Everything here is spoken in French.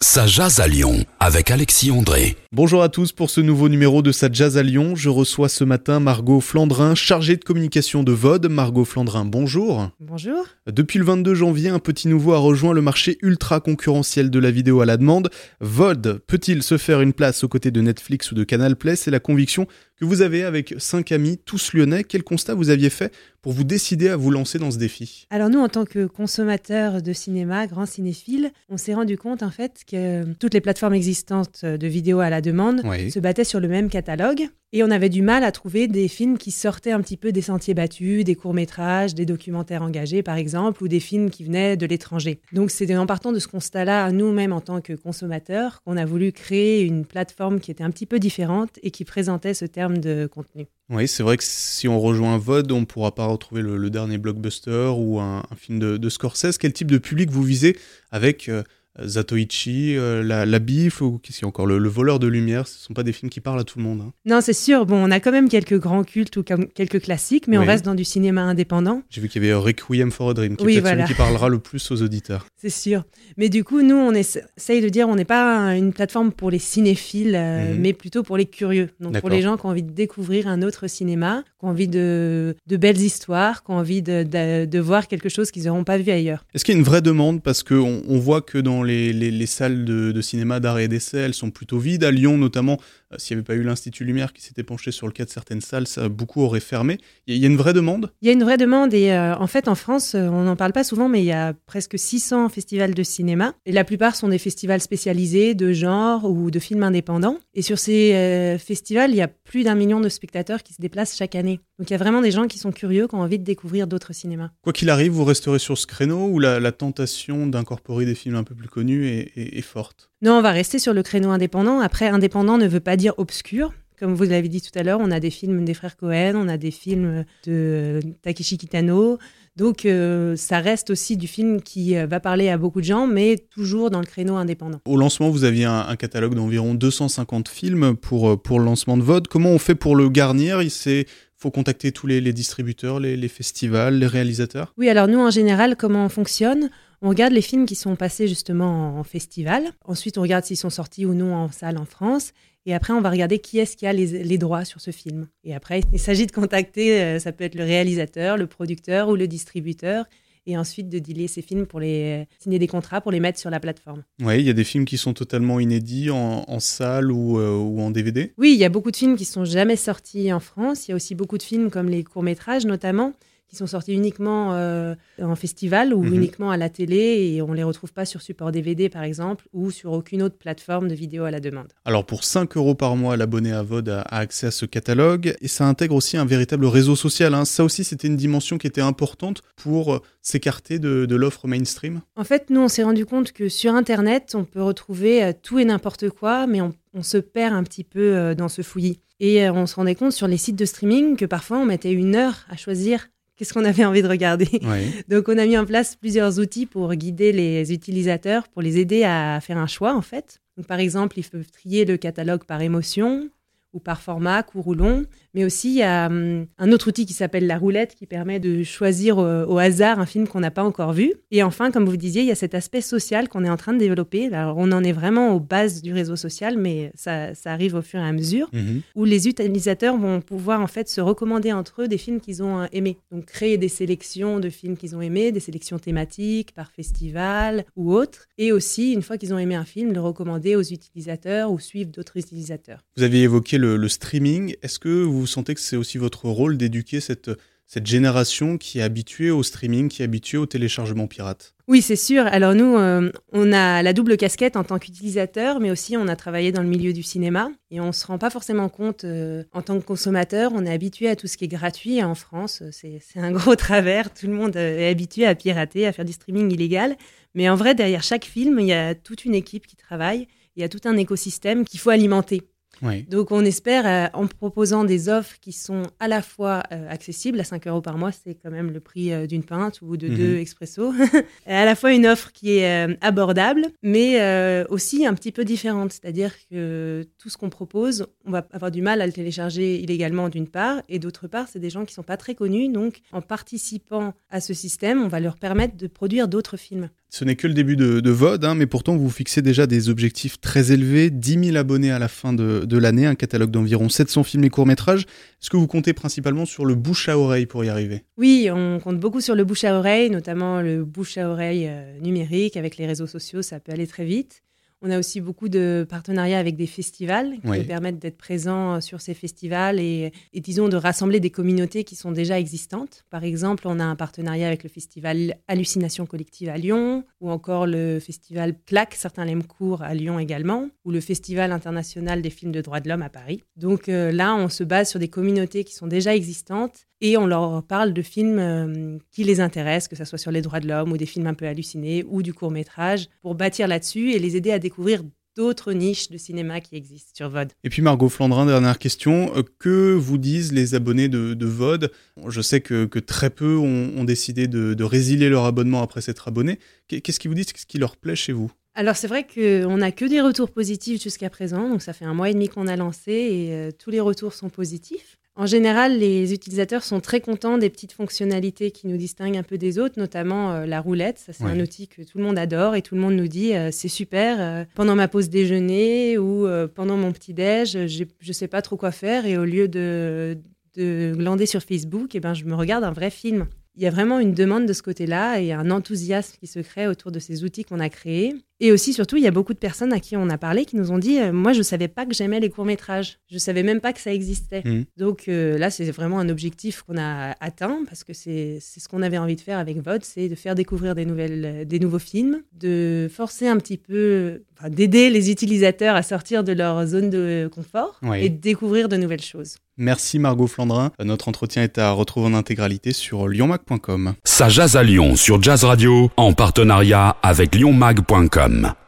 Ça jase à Lyon avec Alexis André. Bonjour à tous, pour ce nouveau numéro de Ça jase à Lyon, je reçois ce matin Margot Flandrin, chargée de communication de VOD. Margot Flandrin, bonjour. Bonjour. Depuis le 22 janvier, un petit nouveau a rejoint le marché ultra concurrentiel de la vidéo à la demande. VOD peut-il se faire une place aux côtés de Netflix ou de Canal+? C'est la conviction que vous avez avec 5 amis, tous lyonnais. Quel constat vous aviez fait pour vous décider à vous lancer dans ce défi? Alors nous, en tant que consommateurs de cinéma, grands cinéphiles, on s'est rendu compte en fait que toutes les plateformes existantes de vidéo à la demande se battaient sur le même catalogue. Et on avait du mal à trouver des films qui sortaient un petit peu des sentiers battus, des courts-métrages, des documentaires engagés par exemple, ou des films qui venaient de l'étranger. Donc c'était en partant de ce constat-là, nous-mêmes en tant que consommateurs, qu'on a voulu créer une plateforme qui était un petit peu différente et qui présentait ce terme de contenu. Oui, c'est vrai que si on rejoint VOD, on ne pourra pas retrouver le dernier blockbuster ou un film de Scorsese. Quel type de public vous visez avec Zatoichi, la Bif, ou qu'est-ce qu'il y a encore, le voleur de lumière? Ce ne sont pas des films qui parlent à tout le monde. Hein. Non, c'est sûr. Bon, on a quand même quelques grands cultes ou quelques classiques, mais on reste dans du cinéma indépendant. J'ai vu qu'il y avait Requiem for a Dream, qui est peut-être celui qui parlera le plus aux auditeurs. C'est sûr. Mais du coup, nous, on essaye de dire on n'est pas une plateforme pour les cinéphiles, mais plutôt pour les curieux. Donc pour les gens qui ont envie de découvrir un autre cinéma, qui ont envie de belles histoires, qui ont envie de voir quelque chose qu'ils n'auront pas vu ailleurs. Est-ce qu'il y a une vraie demande? Parce qu'on voit que dans les salles de cinéma d'art et d'essai, elles sont plutôt vides. À Lyon, notamment, s'il n'y avait pas eu l'Institut Lumière qui s'était penché sur le cas de certaines salles, beaucoup auraient fermé. Il y a une vraie demande? Il y a une vraie demande et en fait, en France, on n'en parle pas souvent, mais il y a presque 600 festivals de cinéma. Et la plupart sont des festivals spécialisés de genre ou de films indépendants. Et sur ces festivals, il y a plus d'1 million de spectateurs qui se déplacent chaque année. Donc il y a vraiment des gens qui sont curieux, qui ont envie de découvrir d'autres cinémas. Quoi qu'il arrive, vous resterez sur ce créneau où la tentation d'incorporer des films un peu plus connus est forte? Non, on va rester sur le créneau indépendant. Après, indépendant ne veut pas dire obscur. Comme vous l'avez dit tout à l'heure, on a des films des frères Cohen, on a des films de Takeshi Kitano. Donc ça reste aussi du film qui va parler à beaucoup de gens, mais toujours dans le créneau indépendant. Au lancement, vous aviez un catalogue d'environ 250 films pour le lancement de VOD. Comment on fait pour le garnir? Faut contacter tous les distributeurs, les festivals, les réalisateurs? Oui, alors nous, en général, comment on fonctionne? On regarde les films qui sont passés justement en festival. Ensuite, on regarde s'ils sont sortis ou non en salle en France. Et après, on va regarder qui est-ce qui a les droits sur ce film. Et après, il s'agit de contacter, ça peut être le réalisateur, le producteur ou le distributeur. Et ensuite de dealer ces films pour les signer des contrats, pour les mettre sur la plateforme. Oui, il y a des films qui sont totalement inédits en salle ou en DVD? Oui, il y a beaucoup de films qui ne sont jamais sortis en France. Il y a aussi beaucoup de films comme les courts-métrages notamment, qui sont sortis uniquement en festival ou uniquement à la télé et on ne les retrouve pas sur support DVD par exemple ou sur aucune autre plateforme de vidéo à la demande. Alors pour 5 € par mois, l'abonné à VOD a accès à ce catalogue et ça intègre aussi un véritable réseau social. Hein. Ça aussi, c'était une dimension qui était importante pour s'écarter de l'offre mainstream. En fait, nous, on s'est rendu compte que sur Internet, on peut retrouver tout et n'importe quoi, mais on se perd un petit peu dans ce fouillis. Et on se rendait compte sur les sites de streaming que parfois, on mettait 1 heure à choisir qu'est-ce qu'on avait envie de regarder. Donc, on a mis en place plusieurs outils pour guider les utilisateurs, pour les aider à faire un choix, en fait. Donc, par exemple, ils peuvent trier le catalogue par émotion ou par format, court ou long. Mais aussi, il y a un autre outil qui s'appelle la roulette qui permet de choisir au hasard un film qu'on n'a pas encore vu. Et enfin, comme vous disiez, il y a cet aspect social qu'on est en train de développer. Alors, on en est vraiment aux bases du réseau social, mais ça arrive au fur et à mesure, où les utilisateurs vont pouvoir en fait se recommander entre eux des films qu'ils ont aimés. Donc, créer des sélections de films qu'ils ont aimés, des sélections thématiques par festival ou autres. Et aussi, une fois qu'ils ont aimé un film, le recommander aux utilisateurs ou suivre d'autres utilisateurs. Vous aviez évoqué le streaming. Est-ce que vous sentez que c'est aussi votre rôle d'éduquer cette génération qui est habituée au streaming, qui est habituée au téléchargement pirate? Oui, c'est sûr. Alors nous, on a la double casquette en tant qu'utilisateur, mais aussi on a travaillé dans le milieu du cinéma et on ne se rend pas forcément compte en tant que consommateur. On est habitué à tout ce qui est gratuit en France. C'est un gros travers. Tout le monde est habitué à pirater, à faire du streaming illégal. Mais en vrai, derrière chaque film, il y a toute une équipe qui travaille. Il y a tout un écosystème qu'il faut alimenter. Oui. Donc on espère, en proposant des offres qui sont à la fois accessibles, à 5 € par mois, c'est quand même le prix d'une pinte ou de 2 expresso, à la fois une offre qui est abordable, mais aussi un petit peu différente. C'est-à-dire que tout ce qu'on propose, on va avoir du mal à le télécharger illégalement d'une part, et d'autre part, c'est des gens qui ne sont pas très connus. Donc en participant à ce système, on va leur permettre de produire d'autres films. Ce n'est que le début de VOD, mais pourtant vous fixez déjà des objectifs très élevés, 10 000 abonnés à la fin de l'année, un catalogue d'environ 700 films et courts-métrages. Est-ce que vous comptez principalement sur le bouche à oreille pour y arriver ? Oui, on compte beaucoup sur le bouche à oreille, notamment le bouche à oreille numérique. Avec les réseaux sociaux, ça peut aller très vite. On a aussi beaucoup de partenariats avec des festivals qui nous permettent d'être présents sur ces festivals et disons de rassembler des communautés qui sont déjà existantes. Par exemple, on a un partenariat avec le festival Hallucination Collective à Lyon ou encore le festival Claque, certains l'aiment court à Lyon également, ou le festival international des films de droits de l'homme à Paris. Donc là, on se base sur des communautés qui sont déjà existantes et on leur parle de films qui les intéressent, que ce soit sur les droits de l'homme ou des films un peu hallucinés ou du court-métrage, pour bâtir là-dessus et les aider à découvrir d'autres niches de cinéma qui existent sur VOD. Et puis Margot Flandrin, dernière question, que vous disent les abonnés de VOD ? Je sais que très peu ont décidé de résilier leur abonnement après s'être abonnés. Qu'est-ce qu'ils vous disent ? Qu'est-ce qui leur plaît chez vous ? Alors c'est vrai qu'on n'a que des retours positifs jusqu'à présent, donc ça fait 1 mois et demi qu'on a lancé et tous les retours sont positifs. En général, les utilisateurs sont très contents des petites fonctionnalités qui nous distinguent un peu des autres, notamment la roulette. Ça, c'est un outil que tout le monde adore et tout le monde nous dit c'est super. Pendant ma pause déjeuner ou pendant mon petit-déj, je ne sais pas trop quoi faire et au lieu de glander sur Facebook, je me regarde un vrai film. Il y a vraiment une demande de ce côté-là et un enthousiasme qui se crée autour de ces outils qu'on a créés. Et aussi, surtout, il y a beaucoup de personnes à qui on a parlé qui nous ont dit « Moi, je ne savais pas que j'aimais les courts-métrages. Je ne savais même pas que ça existait. » Donc là, c'est vraiment un objectif qu'on a atteint parce que c'est ce qu'on avait envie de faire avec VOD, c'est de faire découvrir des nouveaux films, de forcer un petit peu, d'aider les utilisateurs à sortir de leur zone de confort et de découvrir de nouvelles choses. Merci Margot Flandrin. Notre entretien est à retrouver en intégralité sur lyonmag.com. Ça jase à Lyon sur Jazz Radio en partenariat avec lyonmag.com.